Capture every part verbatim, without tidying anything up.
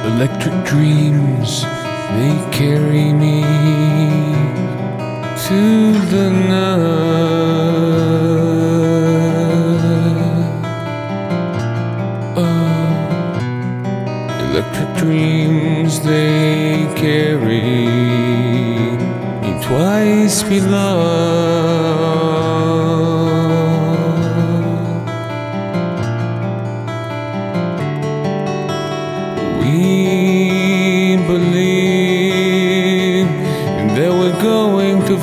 Electric dreams, they carry me to the night. Oh, electric dreams, they carry me twice below. We believe that we're going to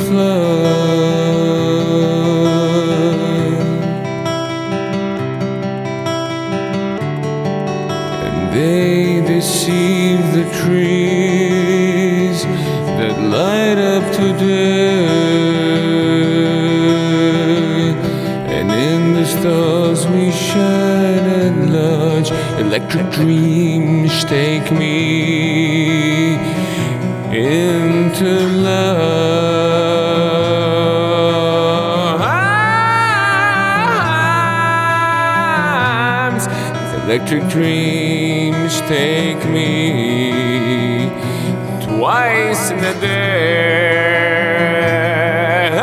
flood, and they deceive the trees that light up today, and in the stars we shine at large. Electric dreams take me into love. Electric dreams take me twice in a day.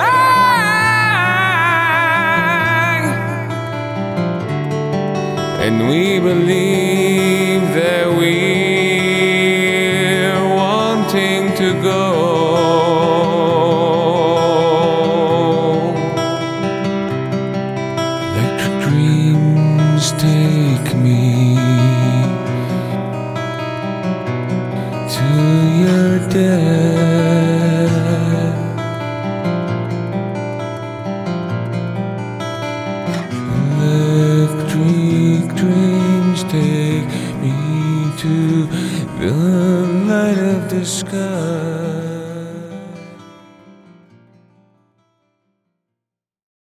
And we believe that we're wanting to go. Electric dreams take me to your death. Electric dreams take me to the light of the sky.